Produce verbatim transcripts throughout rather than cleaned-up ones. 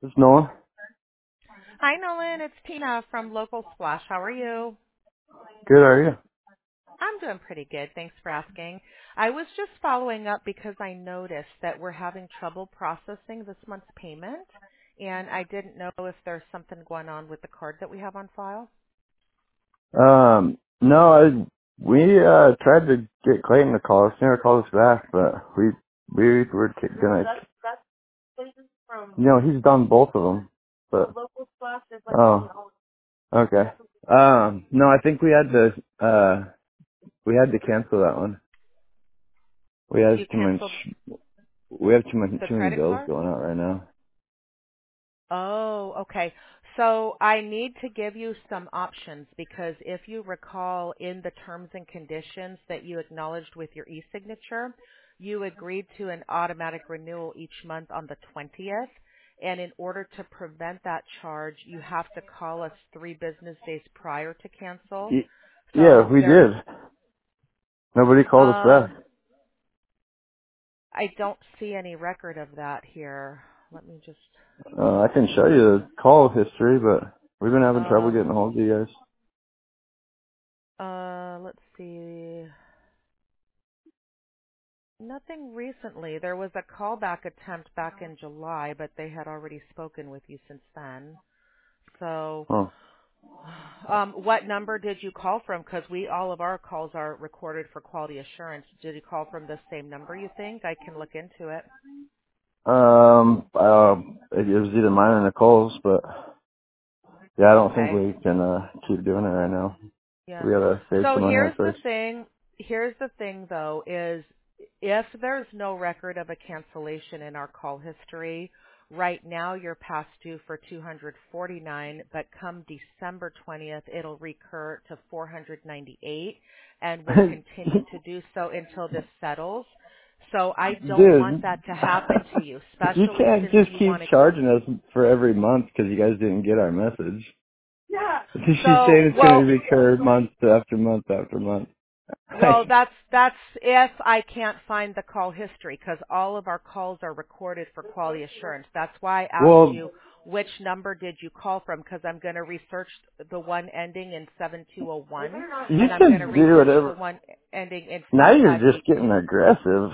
It's Noah. Hi, Nolan. It's Tina from Local Splash. How are you? Good, are you? I'm doing pretty good. Thanks for asking. I was just following up because I noticed that we're having trouble processing this month's payment, and I didn't know if there's something going on with the card that we have on file. Um, no, I, we uh tried to get Clayton to call us. He never called us back, but we we were k- gonna. You know, he's done both of them, but oh, okay. Um, no, I think we had to uh we had to cancel that one. We have You too much. canceled We have too much the too many credit bills card? going out right now. Oh, okay. So I need to give you some options because if you recall in the terms and conditions that you acknowledged with your e-signature, you agreed to an automatic renewal each month on the twentieth. And in order to prevent that charge, you have to call us three business days prior to cancel. Y- Yeah, So we there's, did. Nobody called us back. um, I don't see any record of that here. Let me just, Uh, I can show you the call history, but we've been having trouble um, getting a hold of you guys. uh, let's see. Nothing recently. There was a callback attempt back in July, but they had already spoken with you since then. So, Oh. um, what number did you call from? Because we, all of our calls are recorded for quality assurance. Did you call from the same number, you think? I can look into it. Um, uh, it was either mine or Nicole's, but yeah, I don't think Okay. we can uh keep doing it right now. Yeah. We gotta save So some money here's at the first. thing. Here's the thing, though, is if there's no record of a cancellation in our call history, right now you're past due for two hundred forty-nine, but come December twentieth, it'll recur to four hundred ninety-eight and will continue to do so until this settles. So I don't want Dude, that to happen to you, you especially can't since just you keep want to. charging us for every month because you guys didn't get our message. She's So, saying it's gonna well, recur month after month after month. Well, that's that's if I can't find the call history because all of our calls are recorded for quality assurance. That's why I asked well, you which number did you call from because I'm going to research the one ending in seven two zero one you and I'm going to can do research the whatever. one ending in Now five you're five just eight getting two. aggressive.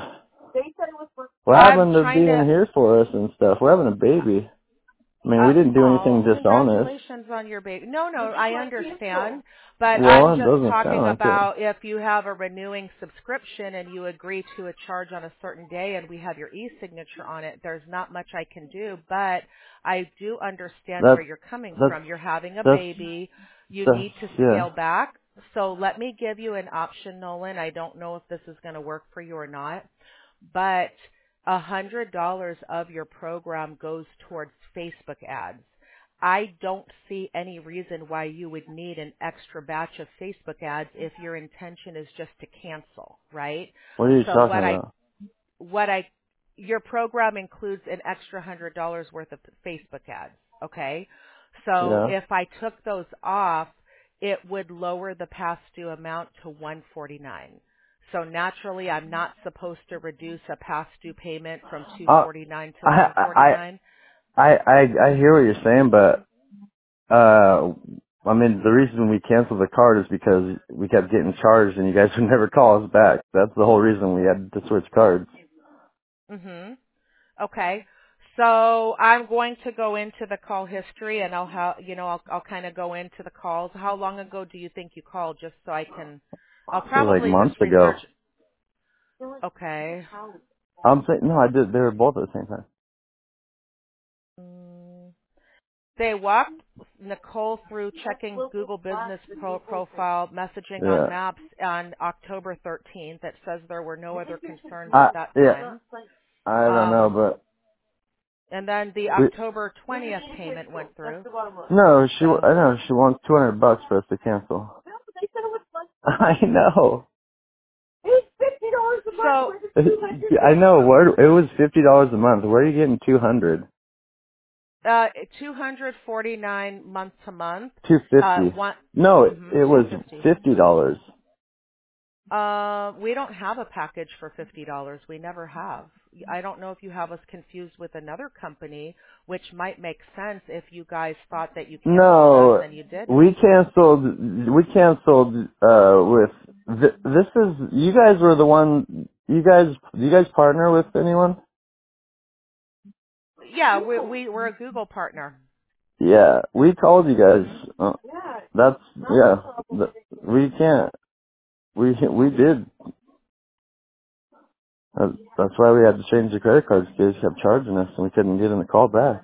What I'm happened to trying being to. here for us and stuff? We're having a baby. I mean, we Uh, didn't do anything oh, dishonest. congratulations on your baby. No, no, I understand, but I'm Well, it just doesn't talking sound like it. about if you have a renewing subscription and you agree to a charge on a certain day and we have your e-signature on it, there's not much I can do, but I do understand That, where you're coming that's, from. You're having a that's, baby. You that's, need to yeah. scale back. So let me give you an option, Nolan. I don't know if this is going to work for you or not, but a hundred dollars of your program goes towards Facebook ads. I don't see any reason why you would need an extra batch of Facebook ads if your intention is just to cancel, right? What are you So talking what I, about? what I, your program includes an extra hundred dollars worth of Facebook ads, okay? So Yeah. if I took those off, it would lower the past due amount to one forty-nine. So naturally, I'm not supposed to reduce a past due payment from Uh, two forty-nine to I, I, one forty-nine. I, I, I hear what you're saying, but, uh, I mean, the reason we canceled the card is because we kept getting charged and you guys would never call us back. That's the whole reason we had to switch cards. Mhm. Okay. So I'm going to go into the call history and I'll have, you know, I'll, I'll kind of go into the calls. How long ago do you think you called just so I can, I'll It was like probably months just ago. research. Okay. I'm saying, no, I did, they were both at the same time. Mm. They walked Nicole through checking Google Business Pro profile, messaging on Yeah. Maps on October thirteenth. It says there were no other concerns I, at that yeah, time. I don't know, Um, but and then the we, October twentieth payment went through. no, she, So, I know, she wants two hundred bucks for us to cancel. I know. so I know, where, it was fifty dollars a month. Where are you getting two hundred? uh, two hundred forty-nine month to month. two Uh, fifty. one, No, it, mm-hmm, it was two fifty. fifty dollars. Uh, we don't have a package for fifty dollars. We never have. I don't know if you have us confused with another company, which might make sense if you guys thought that you canceled us No, and you didn't. we canceled. We canceled uh with. Th- this is you guys were the one. You guys, do you guys partner with anyone? Yeah, we, we we're a Google partner. Yeah, we called you guys. Mhm. Uh, that's yeah. th- We can't. We we did. Uh, That's why we had to change the credit cards. They just kept charging us, and we couldn't get in the call back.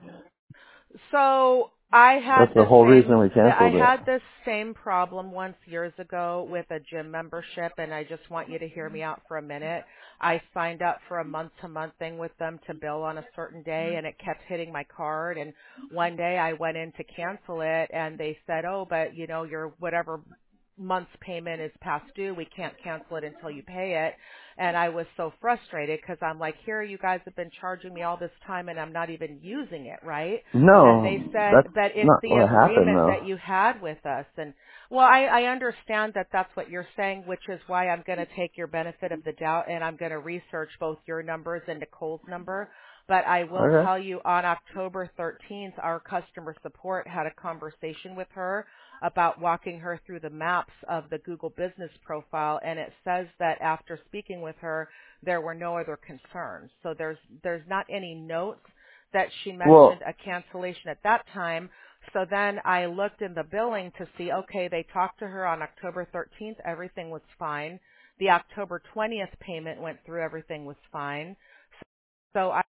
So I had That's the this whole reason same we I canceled it. had this same problem once years ago with a gym membership, and I just want you to hear me out for a minute. I signed up for a month to month thing with them to bill on a certain day, and it kept hitting my card, and one day I went in to cancel it and they said, "Oh, but you know, your whatever month's payment is past due. We can't cancel it until you pay it." And I was so frustrated because I'm like, here you guys have been charging me all this time and I'm not even using it, right? And they No, said, that's but it's not the what happened, agreement though. that you had with us. And well, I, I understand that that's what you're saying, which is why I'm going to take your benefit of the doubt and I'm going to research both your numbers and Nicole's number. But I will Okay. tell you on October thirteenth, our customer support had a conversation with her about walking her through the maps of the Google business profile, and it says that after speaking with her, there were no other concerns. So there's there's not any notes that she mentioned Well, a cancellation at that time. So then I looked in the billing to see, okay, they talked to her on October thirteenth, everything was fine. The October twentieth payment went through, everything was fine. So I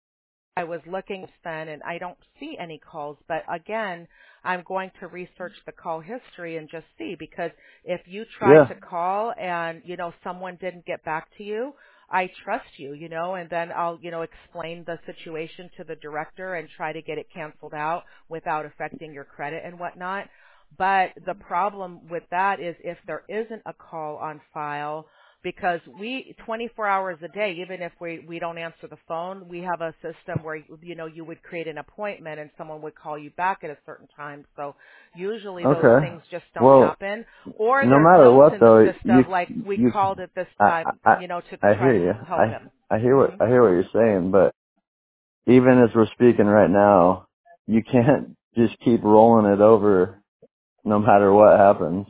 I was looking then and I don't see any calls, but again, I'm going to research the call history and just see, because if you tried yeah. to call and, you know, someone didn't get back to you, I trust you, you know, and then I'll, you know, explain the situation to the director and try to get it canceled out without affecting your credit and whatnot. But the problem with that is if there isn't a call on file, because we twenty-four hours a day, even if we we don't answer the phone, we have a system where you know you would create an appointment and someone would call you back at a certain time. So usually those Okay. things just don't Well, happen, or no there's matter notes what, in the though, you system like we you called at this I time, I you know, to I try hear to you. help I him. I hear what Mhm. I hear what you're saying, but even as we're speaking right now, you can't just keep rolling it over no matter what happens.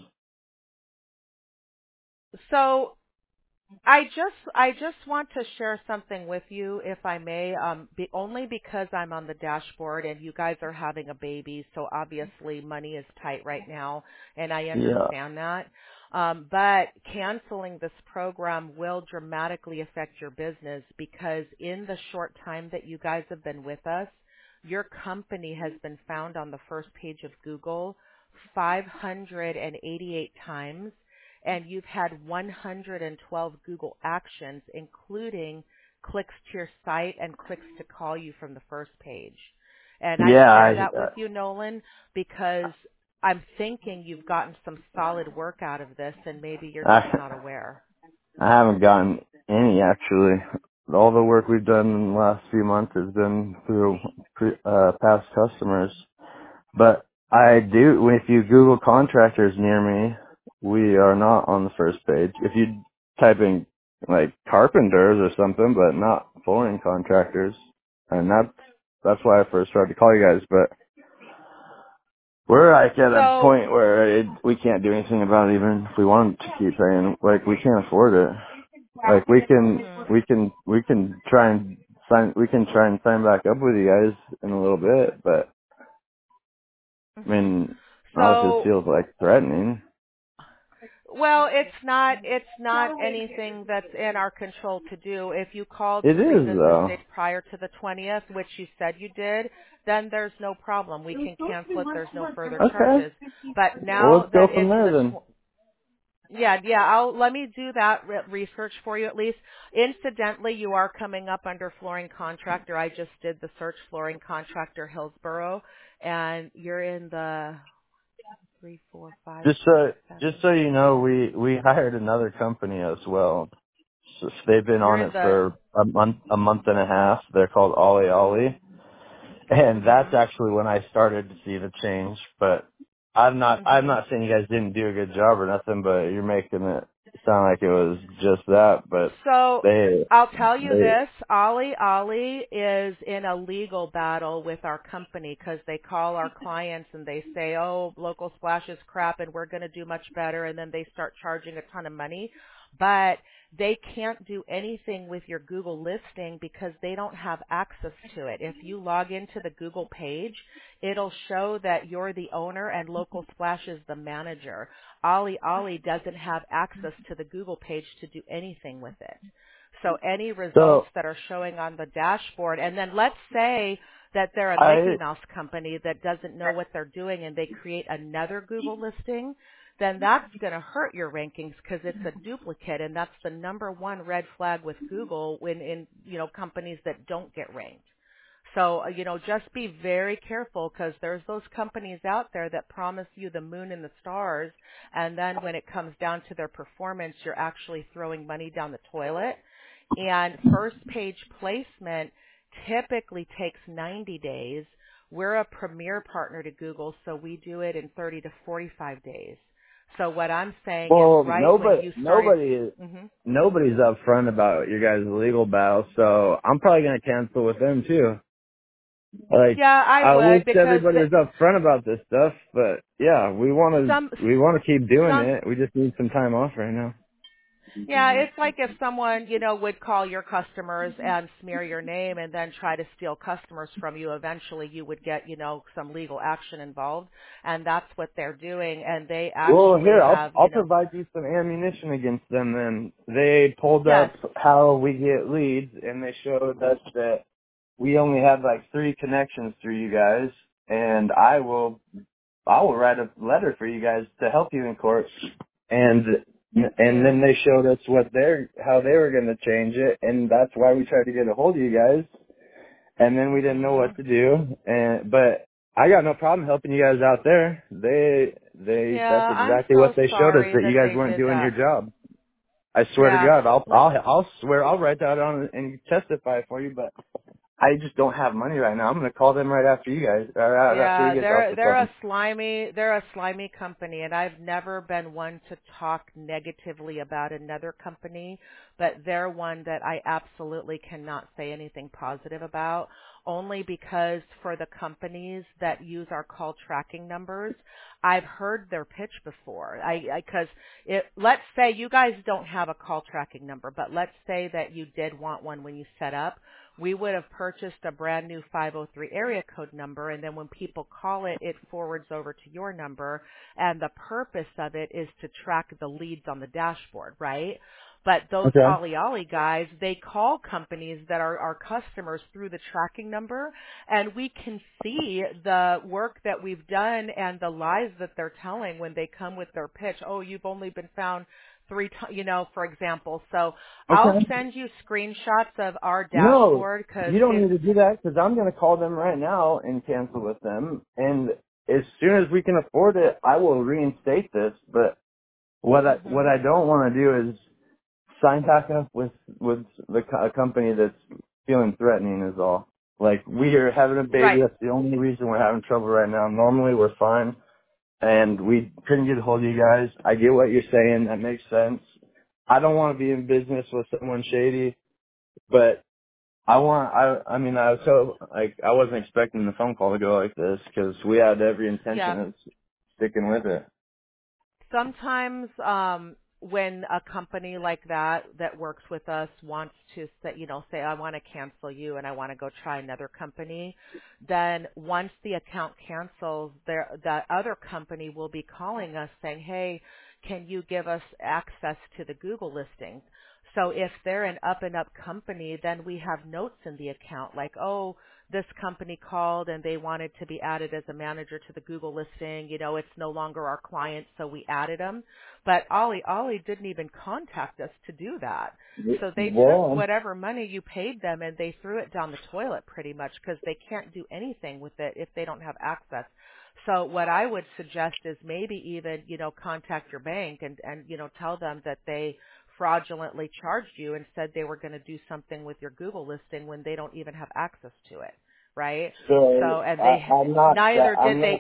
So I just I just want to share something with you, if I may, um, be, only because I'm on the dashboard and you guys are having a baby, so obviously money is tight right now, and I Yeah. understand that. Um, but canceling this program will dramatically affect your business, because in the short time that you guys have been with us, your company has been found on the first page of Google five hundred eighty-eight times, and you've had one hundred twelve Google actions, including clicks to your site and clicks to call you from the first page. And I Yeah. share I that with you, Nolan, because I'm thinking you've gotten some solid work out of this and maybe you're just I not aware. I haven't gotten any actually. All the work we've done in the last few months has been through pre, uh, past customers. But I do, if you Google contractors near me, we are not on the first page. If you type in like carpenters or something, but not flooring contractors, and that's that's why I first started to call you guys. But we're like at a So, point where it, we can't do anything about it, even if we wanted to keep saying like we can't afford it. Like we can, mhm, we can, we can try and sign, we can try and sign back up with you guys in a little bit, but I mhm. mean, obviously it So feels like threatening. well, it's not it's not anything that's in our control to do. If you called It three is business though. days prior to the twentieth, which you said you did, then there's no problem. We can cancel it. There's no further Okay. charges. But Well, now let's go that from it's there the then. tw- yeah, yeah, I'll let me do that re- research for you at least. Incidentally, you are coming up under flooring contractor. I just did the search flooring contractor Hillsboro, and you're in the three, four, five, Just six, so, just seven, so you know, eight. we we hired another company as well. So they've been You're on in it the for a month, a month and a half. They're called Ollie Ollie. And that's mhm. actually when I started to see the change. But I'm not I'm Mhm. not saying you guys didn't do a good job or nothing, but you're making it sound like it was just that, but So they, I'll tell you they, this, Ollie Ollie is in a legal battle with our company because they call our clients and they say, oh, Local Splash is crap and we're going to do much better, and then they start charging a ton of money. But they can't do anything with your Google listing because they don't have access to it. If you log into the Google page, it'll show that you're the owner and Local Splash is the manager. Ollie Ollie doesn't have access to the Google page to do anything with it. So any results so that are showing on the dashboard, and then let's say that they're a Mickey I, Mouse company that doesn't know what they're doing and they create another Google listing, then that's going to hurt your rankings because it's a duplicate, and that's the number one red flag with Google when in, you know, companies that don't get ranked. So, uh, you know, just be very careful because there's those companies out there that promise you the moon and the stars, and then when it comes down to their performance, you're actually throwing money down the toilet. And first page placement typically takes ninety days. We're a premier partner to Google, so we do it in thirty to forty-five days. So what I'm saying is well, right when nobody, you started, nobody is, mhm. nobody's upfront about your guys' legal battle, so I'm probably gonna cancel with them too. Like, Yeah, I I wish would because everybody the, was upfront about this stuff, but yeah, we want some to, we want to keep doing some it. We just need some time off right now. Yeah, it's like if someone, you know, would call your customers and smear your name and then try to steal customers from you. Eventually you would get, you know, some legal action involved, and that's what they're doing, and they Well, actually here, I'll, have, I'll you know, provide you some ammunition against them then. They pulled yes. up how we get leads, and they showed us that we only have like three connections through you guys, and I will, I will write a letter for you guys to help you in court. And, Thank and you. then they showed us what they're, how they were going to change it, and that's why we tried to get a hold of you guys. And then we didn't know what Mhm. to do. And but I got no problem helping you guys out there. They they Yeah, that's I'm exactly what so they showed us, sorry that you that guys they weren't did doing your that. job. I swear to Yeah. God, I'll Let, I'll I'll swear I'll write that on and testify for you. But I just don't have money right now. I'm gonna call them right after you guys, or right after we Yeah, get off they're the they're phone. a slimy they're a slimy company, and I've never been one to talk negatively about another company, but they're one that I absolutely cannot say anything positive about, only because for the companies that use our call tracking numbers, I've heard their pitch before. I because it let's say you guys don't have a call tracking number, but let's say that you did want one when you set up. We would have purchased a brand new five oh three area code number, and then when people call it, it forwards over to your number, and the purpose of it is to track the leads on the dashboard, right? But those Okay. Ollie Ollie guys, they call companies that are our customers through the tracking number, and we can see the work that we've done and the lies that they're telling when they come with their pitch. Oh, you've only been found three times, you know, for example. So I'll Okay. send you screenshots of our No, dashboard because you don't it. need to do that because I'm gonna call them right now and cancel with them. And as soon as we can afford it, I will reinstate this. But what I what Mhm. I don't want to do is sign back up with with the co- a company that's feeling threatening is all. Like, we are having a baby. Right. That's the only reason we're having trouble right now. Normally we're fine, and we couldn't get a hold of you guys. I get what you're saying. That makes sense. I don't want to be in business with someone shady, but I want. I I mean, I was so like I wasn't expecting the phone call to go like this because we had every intention Yeah. of sticking with it. Sometimes um when a company like that that works with us wants to say, you know, say I want to cancel you and I want to go try another company, then once the account cancels, there the other company will be calling us saying, "Hey, can you give us access to the Google listings?" So if they're an up and up company, then we have notes in the account like, "Oh, this company called and they wanted to be added as a manager to the Google listing. You know, it's no longer our client, so we added them." But Ollie, Ollie didn't even contact us to do that. So they took Well, whatever money you paid them and they threw it down the toilet pretty much because they can't do anything with it if they don't have access. So what I would suggest is maybe even, you know, contact your bank and, and, you know, tell them that they fraudulently charged you and said they were going to do something with your Google listing when they don't even have access to it, right? so So, and I, they, I'm not. neither did I'm not. they,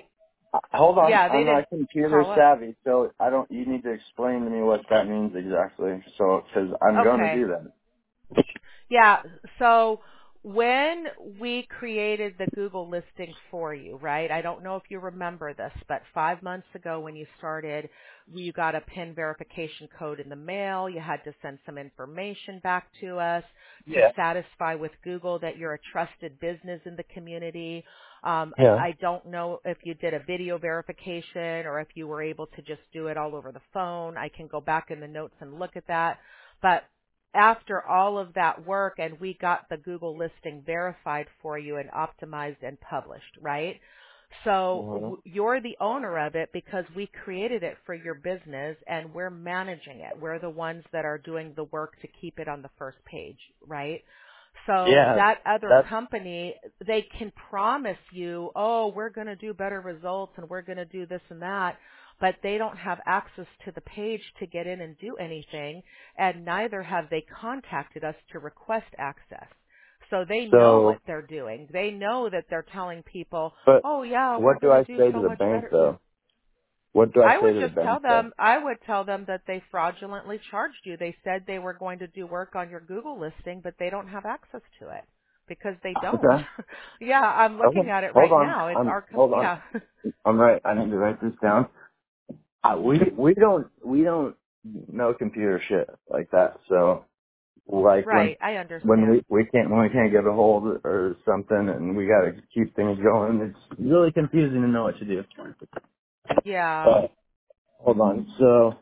Uh, Hold on, Yeah, they I'm didn't not computer call us. savvy, so I don't. You need to explain to me what that means exactly. So, because I'm going to Okay. do that. Yeah. So when we created the Google listing for you, right? I don't know if you remember this, but five months ago when you started, you got a PIN verification code in the mail. You had to send some information back to us to Yeah. satisfy with Google that you're a trusted business in the community. Um, I, Yeah. I don't know if you did a video verification or if you were able to just do it all over the phone. I can go back in the notes and look at that. But after all of that work and we got the Google listing verified for you and optimized and published, right? So Mhm. w- you're the owner of it because we created it for your business and we're managing it. We're the ones that are doing the work to keep it on the first page, right? So Yeah. that other That's company, they can promise you, oh, we're going to do better results and we're going to do this and that, but they don't have access to the page to get in and do anything, and neither have they contacted us to request access. So they know what so. they're doing. They know that they're telling people, But oh yeah, we're what do going to I do say to so the much bank better. though? What do I I say would to the just tell bank though? them, I would tell them that they fraudulently charged you. They said they were going to do work on your Google listing, but they don't have access to it because they don't. Okay. Yeah, I'm looking Okay. at it Hold right on. now. It's I'm our, com- hold on. yeah. I'm right. I need to write this down. Uh, we we don't we don't know computer shit like that. So like when Right, I when understand. we we can't when we can't get a hold or something, and we got to keep things going. It's really confusing to know what to do. Yeah. Uh, hold on. So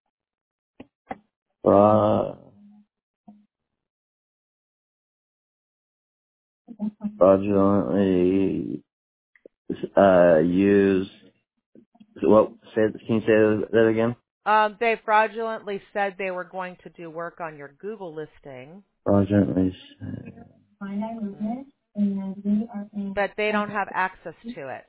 uh, fraudulently uh use what? Say can you say that again? Um, they fraudulently said they were going to do work on your Google listing, Fraudulently. hmm but they don't have access to it.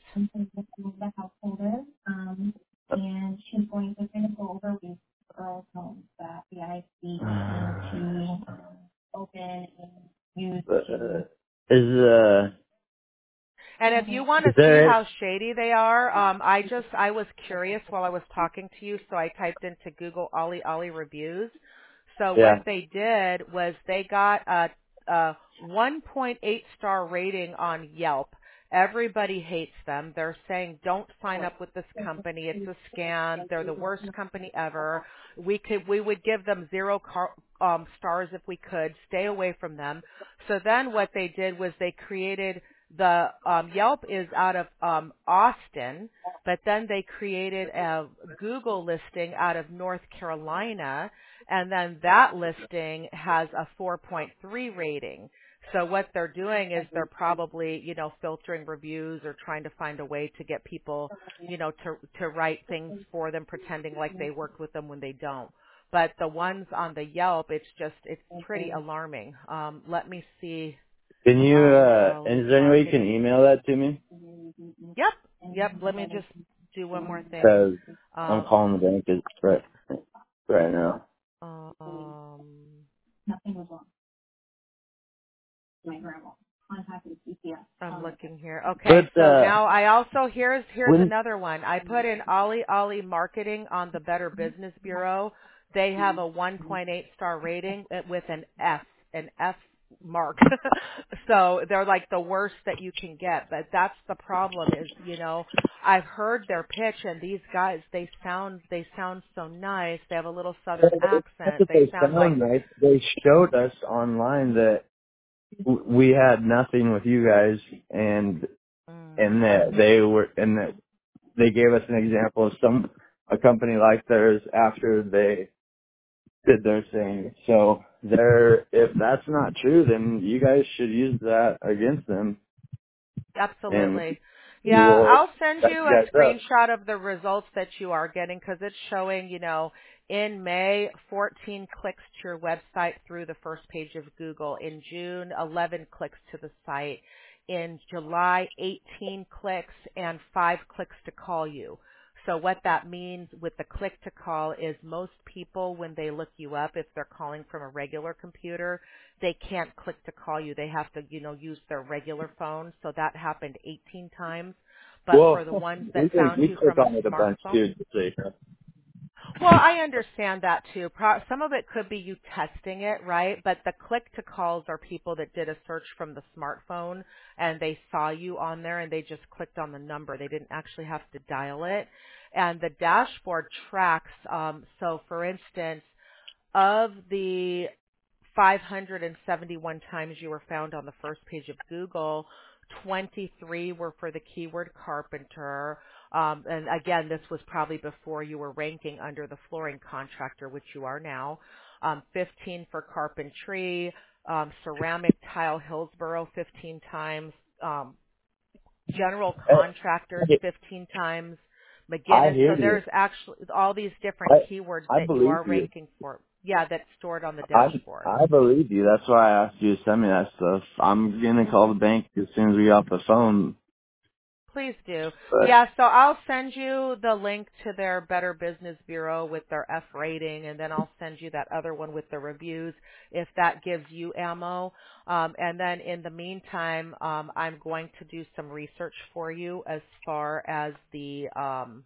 Uh, is uh And if you want to is see there? how shady they are, um, I just I was curious while I was talking to you, so I typed into Google Ollie Ollie reviews. So what Yeah. they did was they got a, a one point eight star rating on Yelp. Everybody hates them. They're saying don't sign up with this company. It's a scam. They're the worst company ever. We could we would give them zero car, um, stars if we could. Stay away from them. So then what they did was they created the um, Yelp is out of um, Austin, but then they created a Google listing out of North Carolina, and then that listing has a four point three rating. So what they're doing is they're probably, you know, filtering reviews or trying to find a way to get people, you know, to to write things for them, pretending like they worked with them when they don't. But the ones on the Yelp, it's just it's pretty alarming. Um, let me see. Can you, Ollie uh, and Ollie is there any way you can marketing. email that to me? Yep, yep. Let me just do one more thing. Because I'm Um, calling the bank is right, right now. um, I'm looking here. Okay, But, so uh, now I also here's here's when, another one. I put in Ollie Ollie marketing on the Better Business Bureau. They have a one point eight star rating with an F, an F mark. So they're like the worst that you can get. But that's the problem is, you know, I've heard their pitch and these guys they sound they sound so nice. They have a little southern that's accent. what They they sound like sound like. They showed us online that w- we had nothing with you guys and, mm, and that they were, and that they gave us an example of some, a company like theirs after they did their thing. So there, if that's not true, then you guys should use that against them, and absolutely. we Yeah, will I'll send set you you a guys up. screenshot of the results that you are getting because it's showing, you know, in May, fourteen clicks to your website through the first page of Google. In June, eleven clicks to the site. In July, eighteen clicks and five clicks to call you. So what that means with the click to call is most people, when they look you up, if they're calling from a regular computer, they can't click to call you. They have to, you know, use their regular phone. So that happened eighteen times. But for Well, the ones we that can, found we you click from a on it a bunch smartphone, too. Just so you know. well, I understand that too. Pro- Some of it could be you testing it, right? But the click to calls are people that did a search from the smartphone and they saw you on there and they just clicked on the number. They didn't actually have to dial it. And the dashboard tracks, um, so for instance, of the five hundred seventy-one times you were found on the first page of Google, twenty-three were for the keyword carpenter. Um, and again, this was probably before you were ranking under the flooring contractor, which you are now. Um, fifteen for carpentry, um, ceramic tile Hillsboro fifteen times, um, general contractors Hey, fifteen times, I McGinnis. So hear you. there's actually all these different I keywords I that you believe are you. ranking for. Yeah, that's stored on the I dashboard. I believe you. That's why I asked you to send me that stuff. I'm gonna call the Mhm. bank as soon as we get off the phone. Please do. But Yeah, so I'll send you the link to their Better Business Bureau with their F rating, and then I'll send you that other one with the reviews if that gives you ammo. Um, and then in the meantime, um, I'm going to do some research for you as far as the um,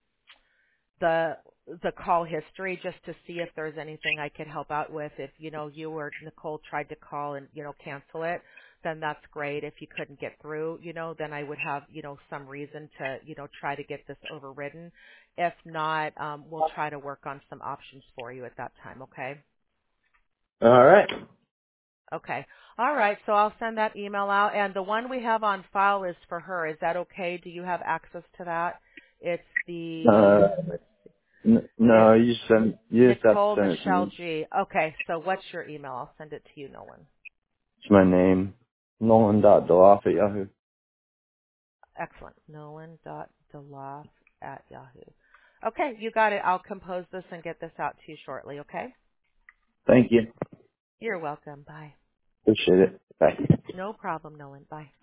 the the call history just to see if there's anything I could help out with. If you know you or Nicole tried to call and you know cancel it, then that's great. If you couldn't get through, you know, then I would have you know some reason to you know try to get this overridden. If not, um, we'll try to work on some options for you at that time. Okay. all right. Okay. All right. So I'll send that email out, and the one we have on file is for her. Is that okay? Do you have access to that? It's the Uh, let's see. n- It's no, you send. You just have to Nicole send it to Michelle me. G. Okay, so what's your email? I'll send it to you, Nolan. It's my name. Nolan dot Deloff at Yahoo. Excellent. Nolan dot Deloff at Yahoo. Okay, you got it. I'll compose this and get this out to you shortly, okay? Thank you. You're welcome. Bye. Appreciate it. Bye. No problem, Nolan. Bye.